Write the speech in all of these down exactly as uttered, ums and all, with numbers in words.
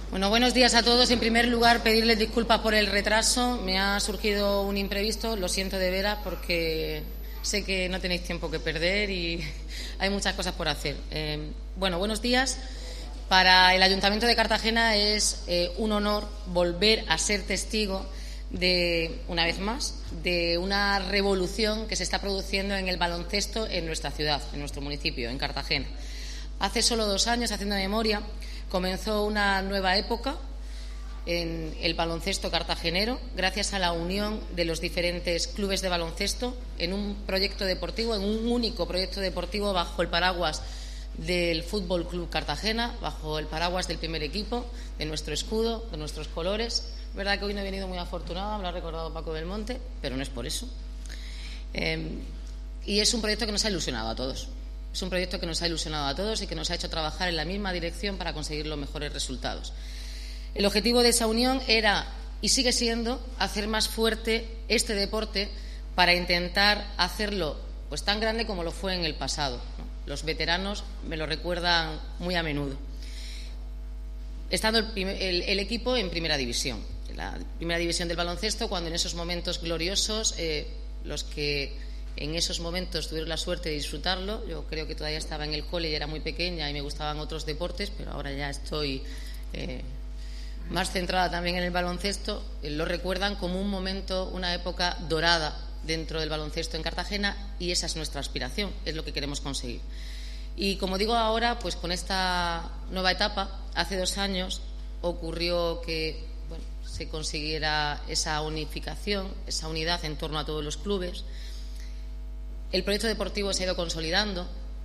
Bueno, buenos días a todos. En primer lugar, pedirles disculpas por el retraso. Me ha surgido un imprevisto, lo siento de veras, porque sé que no tenéis tiempo que perder y hay muchas cosas por hacer. Eh, bueno, buenos días. Para el Ayuntamiento de Cartagena es eh, un honor volver a ser testigo de, una vez más, de una revolución que se está produciendo en el baloncesto en nuestra ciudad, en nuestro municipio, en Cartagena. Hace solo dos años, haciendo memoria, comenzó una nueva época en el baloncesto cartagenero gracias a la unión de los diferentes clubes de baloncesto en un proyecto deportivo, en un único proyecto deportivo bajo el paraguas del Fútbol Club Cartagena, bajo el paraguas del primer equipo, de nuestro escudo, de nuestros colores. Es verdad que hoy no he venido muy afortunada, me lo ha recordado Paco Belmonte, pero no es por eso. Eh, y es un proyecto que nos ha ilusionado a todos. Es un proyecto que nos ha ilusionado a todos y que nos ha hecho trabajar en la misma dirección para conseguir los mejores resultados. El objetivo de esa unión era, y sigue siendo, hacer más fuerte este deporte para intentar hacerlo pues tan grande como lo fue en el pasado, ¿no? Los veteranos me lo recuerdan muy a menudo. Estando el, el, el equipo en primera división, en la primera división del baloncesto, cuando en esos momentos gloriosos, eh, los que en esos momentos tuvieron la suerte de disfrutarlo. Yo creo que todavía estaba en el cole y era muy pequeña y me gustaban otros deportes, pero ahora ya estoy eh, más centrada también en el baloncesto. Eh, lo recuerdan como un momento, una época dorada dentro del baloncesto en Cartagena, y esa es nuestra aspiración, es lo que queremos conseguir. Y como digo ahora, pues con esta nueva etapa, hace dos años ocurrió que bueno, se consiguiera esa unificación, esa unidad en torno a todos los clubes. El proyecto deportivo se ha ido consolidando,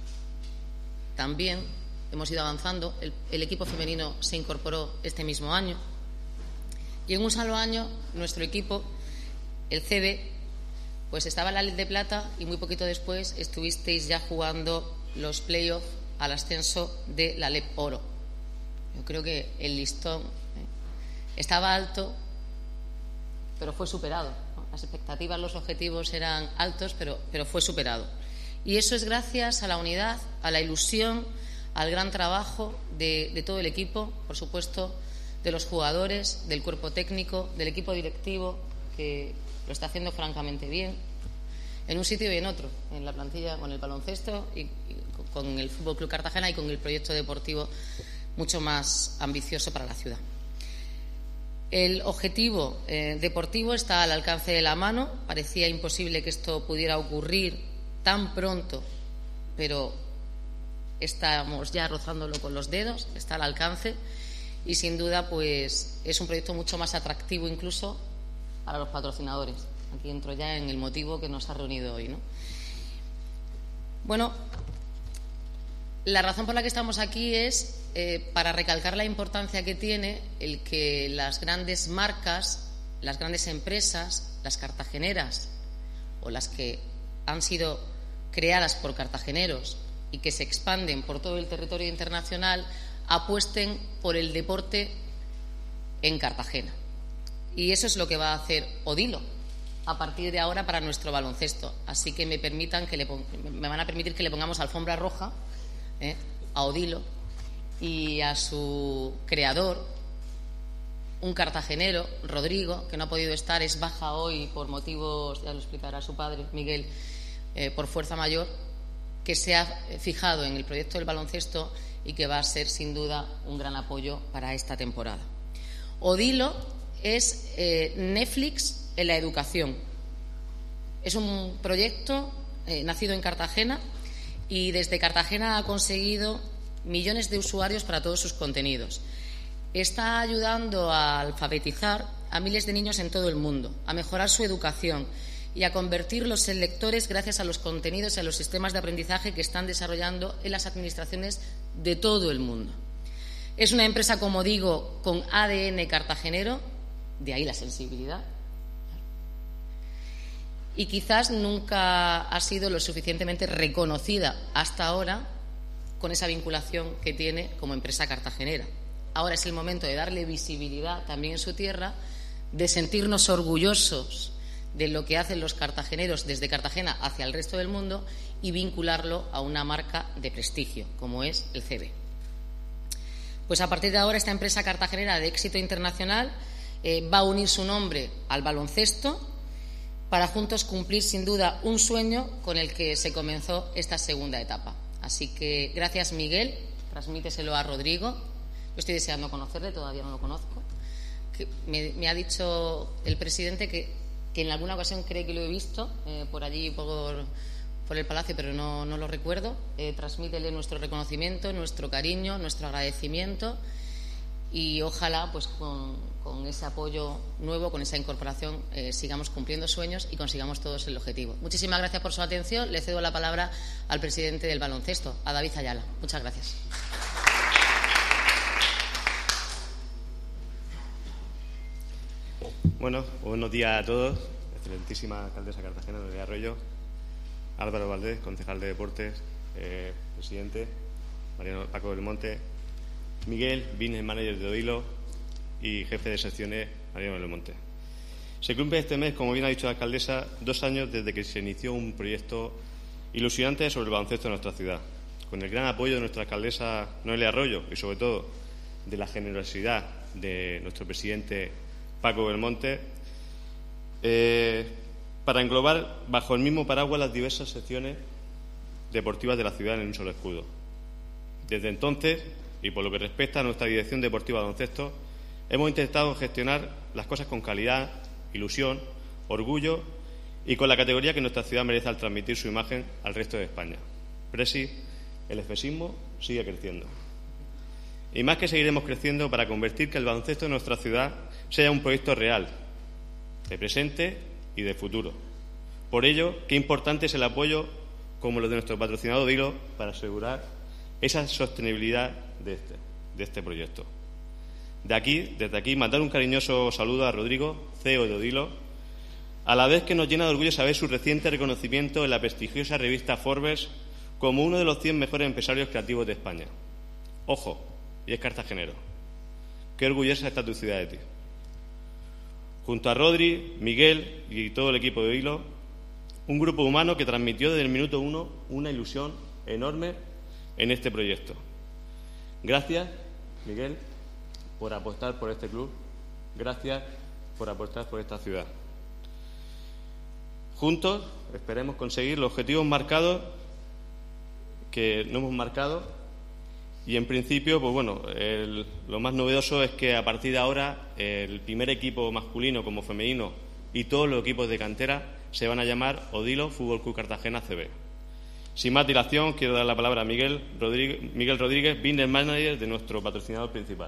también hemos ido avanzando. El, el equipo femenino se incorporó este mismo año y en un solo año nuestro equipo, el C B, pues estaba en la Led de Plata y muy poquito después estuvisteis ya jugando los play-offs al ascenso de la Led Oro. Yo creo que el listón eh, estaba alto, pero fue superado. Las expectativas, los objetivos eran altos, pero, pero fue superado. Y eso es gracias a la unidad, a la ilusión, al gran trabajo de, de todo el equipo, por supuesto, de los jugadores, del cuerpo técnico, del equipo directivo, que lo está haciendo francamente bien, en un sitio y en otro, en la plantilla con el baloncesto y, y con el Fútbol Club Cartagena y con el proyecto deportivo mucho más ambicioso para la ciudad. El objetivo eh, deportivo está al alcance de la mano. Parecía imposible que esto pudiera ocurrir tan pronto, pero estamos ya rozándolo con los dedos, está al alcance y sin duda pues es un proyecto mucho más atractivo incluso para los patrocinadores. Aquí entro ya en el motivo que nos ha reunido hoy, ¿no? Bueno, la razón por la que estamos aquí es eh, para recalcar la importancia que tiene el que las grandes marcas, las grandes empresas, las cartageneras o las que han sido creadas por cartageneros y que se expanden por todo el territorio internacional, apuesten por el deporte en Cartagena. Y eso es lo que va a hacer Odilo a partir de ahora para nuestro baloncesto. Así que me permitan que le me van a permitir que le pongamos alfombra roja ¿eh? a Odilo y a su creador, un cartagenero, Rodrigo, que no ha podido estar, es baja hoy por motivos, ya lo explicará su padre, Miguel, eh, por fuerza mayor, que se ha fijado en el proyecto del baloncesto y que va a ser sin duda un gran apoyo para esta temporada. Odilo es eh, Netflix en la educación. Es un proyecto eh, nacido en Cartagena y desde Cartagena ha conseguido millones de usuarios para todos sus contenidos. Está ayudando a alfabetizar a miles de niños en todo el mundo, a mejorar su educación y a convertirlos en lectores gracias a los contenidos y a los sistemas de aprendizaje que están desarrollando en las administraciones de todo el mundo. Es una empresa, como digo, con A D N cartagenero, de ahí la sensibilidad. Y quizás nunca ha sido lo suficientemente reconocida hasta ahora con esa vinculación que tiene como empresa cartagenera. Ahora es el momento de darle visibilidad también en su tierra, de sentirnos orgullosos de lo que hacen los cartageneros desde Cartagena hacia el resto del mundo y vincularlo a una marca de prestigio, como es el C B. Pues a partir de ahora esta empresa cartagenera de éxito internacional eh, va a unir su nombre al baloncesto para juntos cumplir sin duda un sueño con el que se comenzó esta segunda etapa. Así que gracias, Miguel, transmíteselo a Rodrigo. Yo estoy deseando conocerle, todavía no lo conozco. Que me, me ha dicho el presidente que, que en alguna ocasión cree que lo he visto eh, por allí, por, por el Palacio, pero no, no lo recuerdo. Eh, transmítele nuestro reconocimiento, nuestro cariño, nuestro agradecimiento y ojalá pues con, con ese apoyo nuevo, con esa incorporación, eh, sigamos cumpliendo sueños y consigamos todos el objetivo. Muchísimas gracias por su atención. Le cedo la palabra al presidente del baloncesto, a David Ayala. Muchas gracias. Bueno, buenos días a todos. Excelentísima alcaldesa Cartagena de Arroyo, Álvaro Valdés, concejal de Deportes, eh, presidente, Mariano Paco del Monte, Miguel, business manager de Odilo y jefe de secciones, Mariano del Monte. Se cumple este mes, como bien ha dicho la alcaldesa, dos años desde que se inició un proyecto ilusionante sobre el baloncesto en nuestra ciudad, con el gran apoyo de nuestra alcaldesa Noelia Arroyo y, sobre todo, de la generosidad de nuestro presidente Paco Belmonte, eh, para englobar bajo el mismo paraguas las diversas secciones deportivas de la ciudad en un solo escudo. Desde entonces, y por lo que respecta a nuestra dirección deportiva de baloncesto, hemos intentado gestionar las cosas con calidad, ilusión, orgullo y con la categoría que nuestra ciudad merece al transmitir su imagen al resto de España. Presi, el efesismo sigue creciendo. Y más que seguiremos creciendo para convertir que el baloncesto de nuestra ciudad sea un proyecto real, de presente y de futuro. Por ello, qué importante es el apoyo, como lo de nuestro patrocinador Odilo, para asegurar esa sostenibilidad de este, de este proyecto. De aquí, desde aquí, mandar un cariñoso saludo a Rodrigo, C E O de Odilo, a la vez que nos llena de orgullo saber su reciente reconocimiento en la prestigiosa revista Forbes como uno de los cien mejores empresarios creativos de España. Ojo, y es cartagenero. Qué orgullosa está tu ciudad de ti. Junto a Rodri, Miguel y todo el equipo de Odilo, un grupo humano que transmitió desde el minuto uno una ilusión enorme en este proyecto. Gracias, Miguel, por apostar por este club. Gracias por apostar por esta ciudad. Juntos esperemos conseguir los objetivos marcados que no hemos marcado. Y en principio, pues bueno, el, lo más novedoso es que a partir de ahora el primer equipo masculino como femenino y todos los equipos de cantera se van a llamar Odilo Fútbol Club Cartagena C B. Sin más dilación, quiero dar la palabra a Miguel Rodríguez, Miguel Rodríguez, business manager de nuestro patrocinador principal.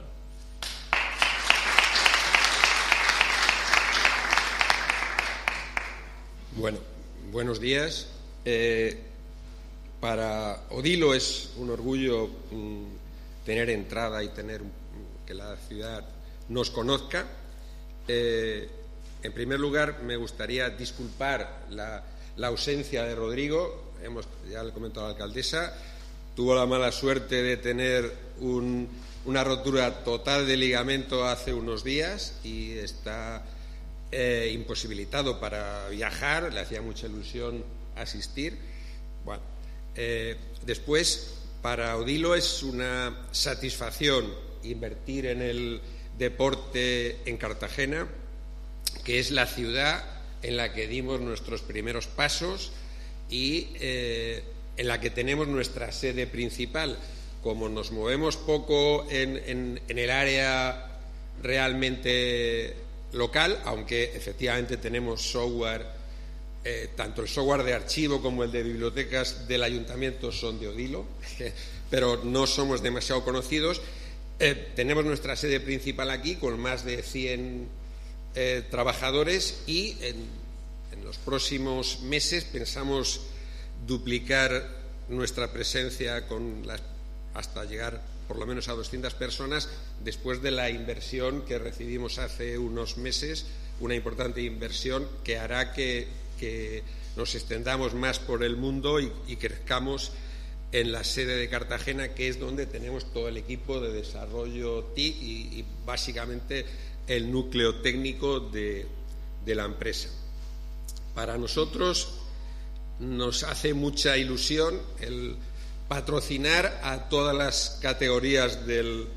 Bueno, buenos días. Eh, Para Odilo es un orgullo mmm, tener entrada y tener que la ciudad nos conozca. Eh, en primer lugar, me gustaría disculpar la, la ausencia de Rodrigo. Hemos, ya le comentó a la alcaldesa, tuvo la mala suerte de tener un, una rotura total de ligamento hace unos días y está eh, imposibilitado para viajar. Le hacía mucha ilusión asistir. Bueno. Eh, después, para Odilo es una satisfacción invertir en el deporte en Cartagena, que es la ciudad en la que dimos nuestros primeros pasos y eh, en la que tenemos nuestra sede principal. Como nos movemos poco en, en, en el área realmente local, aunque efectivamente tenemos software. Eh, tanto el software de archivo como el de bibliotecas del ayuntamiento son de Odilo, pero no somos demasiado conocidos. Eh, tenemos nuestra sede principal aquí con más de cien eh, trabajadores y en, en los próximos meses pensamos duplicar nuestra presencia con las, hasta llegar por lo menos a doscientas personas después de la inversión que recibimos hace unos meses, una importante inversión que hará que que nos extendamos más por el mundo y, y crezcamos en la sede de Cartagena, que es donde tenemos todo el equipo de desarrollo T I C y, y básicamente el núcleo técnico de, de la empresa. Para nosotros nos hace mucha ilusión el patrocinar a todas las categorías del,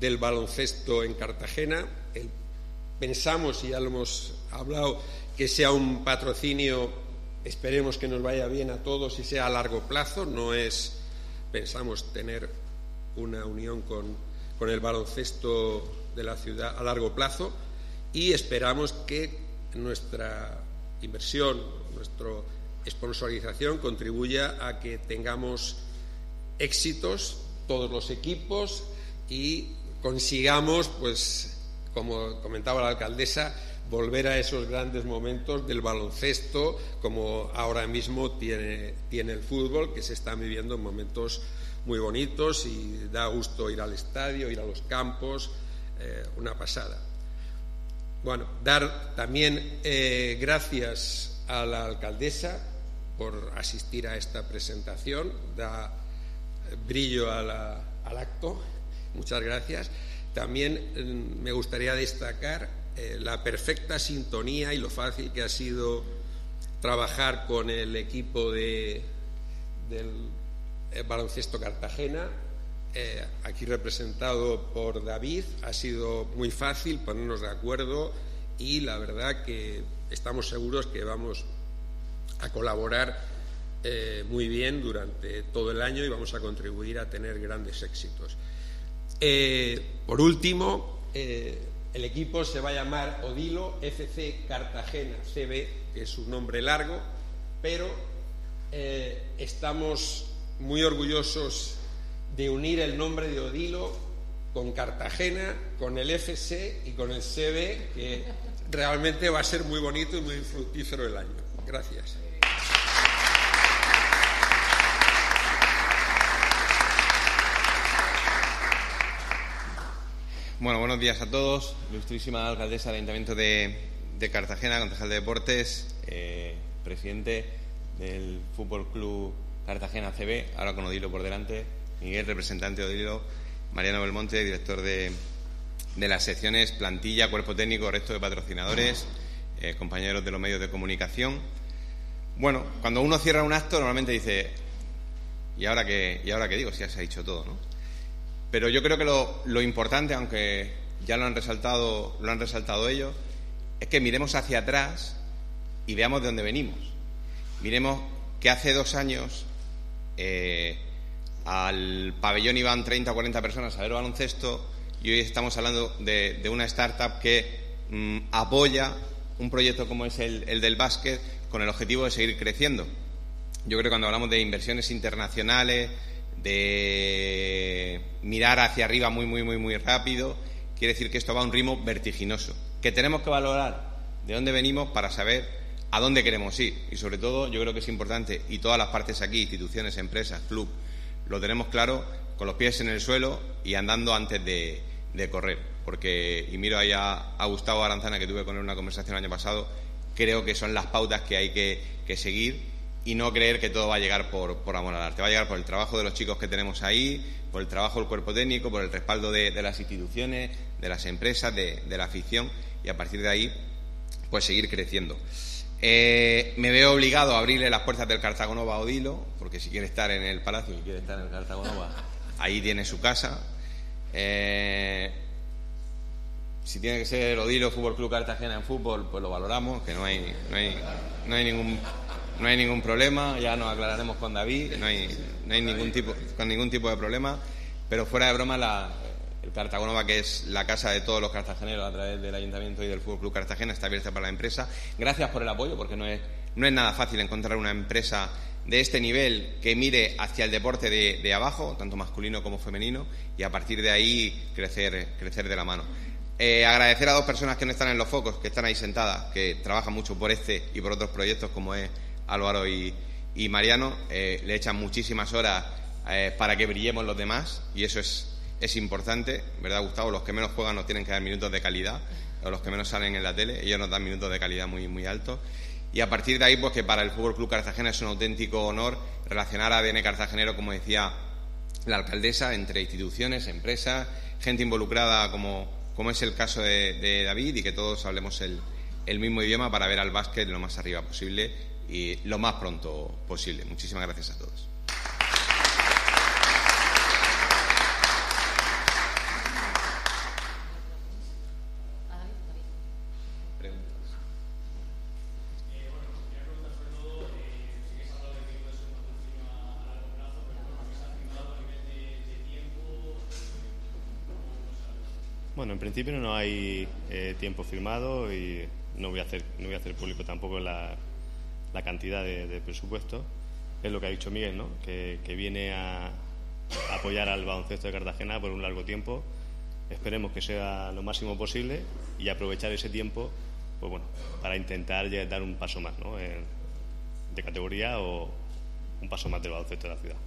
del baloncesto en Cartagena. El, pensamos, y ya lo hemos hablado, que sea un patrocinio, esperemos que nos vaya bien a todos y sea a largo plazo. No es, pensamos tener una unión con, con el baloncesto de la ciudad a largo plazo, y esperamos que nuestra inversión, nuestra sponsorización contribuya a que tengamos éxitos todos los equipos y consigamos, pues, como comentaba la alcaldesa, volver a esos grandes momentos del baloncesto, como ahora mismo tiene, tiene el fútbol, que se están viviendo en momentos muy bonitos y da gusto ir al estadio, ir a los campos, eh, una pasada. Bueno, dar también eh, gracias a la alcaldesa por asistir a esta presentación, da brillo a la, al acto, muchas gracias. También eh, me gustaría destacar eh, la perfecta sintonía y lo fácil que ha sido trabajar con el equipo de, del eh, baloncesto Cartagena, eh, aquí representado por David. Ha sido muy fácil ponernos de acuerdo y la verdad que estamos seguros que vamos a colaborar eh, muy bien durante todo el año y vamos a contribuir a tener grandes éxitos. Eh, por último, eh, el equipo se va a llamar Odilo F C Cartagena C B, que es un nombre largo, pero eh, estamos muy orgullosos de unir el nombre de Odilo con Cartagena, con el F C y con el C B, que realmente va a ser muy bonito y muy fructífero el año. Gracias. Bueno, buenos días a todos. Ilustrísima alcaldesa del Ayuntamiento de, de Cartagena, concejal de Deportes, eh, presidente del Fútbol Club Cartagena C B, ahora con Odilo por delante, Miguel, representante de Odilo, Mariano Belmonte, director de, de las secciones, plantilla, cuerpo técnico, resto de patrocinadores, eh, compañeros de los medios de comunicación. Bueno, cuando uno cierra un acto normalmente dice, ¿y ahora qué, y ahora qué digo? Si ya se ha dicho todo, ¿no? Pero yo creo que lo, lo importante, aunque ya lo han resaltado, lo han resaltado ellos, es que miremos hacia atrás y veamos de dónde venimos. Miremos que hace dos años eh, al pabellón iban treinta o cuarenta personas a ver baloncesto y hoy estamos hablando de, de una startup que mmm, apoya un proyecto como es el, el del básquet con el objetivo de seguir creciendo. Yo creo que cuando hablamos de inversiones internacionales, de mirar hacia arriba muy, muy, muy, muy rápido, quiere decir que esto va a un ritmo vertiginoso, que tenemos que valorar de dónde venimos para saber a dónde queremos ir. Y sobre todo, yo creo que es importante, y todas las partes aquí, instituciones, empresas, club, lo tenemos claro, con los pies en el suelo y andando antes de, de correr. Porque, y miro ahí a, a Gustavo Aranzana, que tuve con él una conversación el año pasado, creo que son las pautas que hay que, que seguir y no creer que todo va a llegar por, por amor al arte. Va a llegar por el trabajo de los chicos que tenemos ahí, por el trabajo del cuerpo técnico, por el respaldo de, de las instituciones, de las empresas, de, de la afición, y a partir de ahí, pues seguir creciendo. Eh, me veo obligado a abrirle las puertas del Cartagonova a Odilo, porque si quiere estar en el Palacio y quiere estar en el Cartagonova, ahí tiene su casa. Eh, si tiene que ser Odilo Fútbol Club Cartagena en fútbol, pues lo valoramos, que no hay, no hay, no hay ningún no hay ningún problema, ya nos aclararemos con David, no hay, no hay ningún tipo, con ningún tipo de problema, pero fuera de broma, la, el Cartagonova, que es la casa de todos los cartageneros a través del Ayuntamiento y del Fútbol Club Cartagena, está abierta para la empresa. Gracias por el apoyo, porque no es, no es nada fácil encontrar una empresa de este nivel que mire hacia el deporte de, de abajo, tanto masculino como femenino, y a partir de ahí crecer, crecer de la mano. Eh, agradecer a dos personas que no están en los focos, que están ahí sentadas, que trabajan mucho por este y por otros proyectos, como es Álvaro y, y Mariano. Eh, le echan muchísimas horas eh, para que brillemos los demás, y eso es, es importante, ¿verdad, Gustavo? Los que menos juegan nos tienen que dar minutos de calidad, o los que menos salen en la tele, ellos nos dan minutos de calidad muy, muy altos. Y a partir de ahí, pues que para el Fútbol Club Cartagena es un auténtico honor relacionar a A D N cartagenero, como decía la alcaldesa, entre instituciones, empresas, gente involucrada, como, como es el caso de, de David, y que todos hablemos el, el mismo idioma para ver al básquet lo más arriba posible y lo más pronto posible. Muchísimas gracias a todos. Bueno, en principio no hay eh, tiempo firmado y no voy a hacer no voy a hacer público tampoco la, la cantidad de, de presupuesto. Es lo que ha dicho Miguel, ¿no? Que, que viene a, a apoyar al baloncesto de Cartagena por un largo tiempo. Esperemos que sea lo máximo posible y aprovechar ese tiempo, pues bueno, para intentar dar un paso más, ¿no? En, de categoría o un paso más del baloncesto de la ciudad.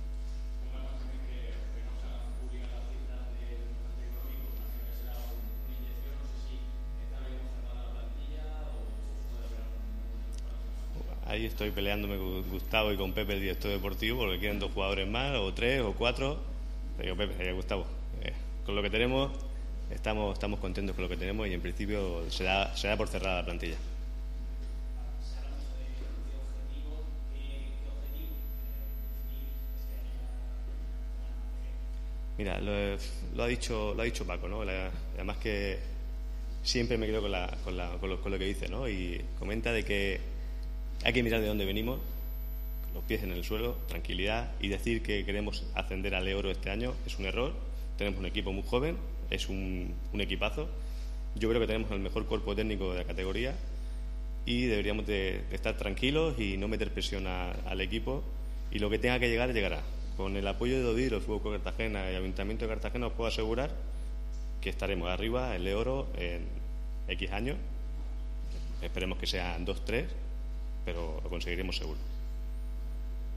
Ahí estoy peleándome con Gustavo y con Pepe, el director deportivo, porque quieren dos jugadores más, o tres, o cuatro. Le digo, Pepe, eh, Gustavo, eh, con lo que tenemos, estamos, estamos contentos con lo que tenemos y en principio se da, se da por cerrada la plantilla. Mira, lo, lo ha dicho lo ha dicho Paco, ¿no? La, además que siempre me quedo con, la, con, la, con, lo, con lo que dice, ¿no? Y comenta de que hay que mirar de dónde venimos, los pies en el suelo, tranquilidad, y decir que queremos ascender al Euro este año es un error. Tenemos un equipo muy joven, es un, un equipazo. Yo creo que tenemos el mejor cuerpo técnico de la categoría y deberíamos de, de estar tranquilos y no meter presión a, al equipo, y lo que tenga que llegar, llegará. Con el apoyo de Odilo, el Fútbol Club Cartagena y el Ayuntamiento de Cartagena os puedo asegurar que estaremos arriba en el Euro en X años. Esperemos que sean dos, tres, pero lo conseguiremos seguro.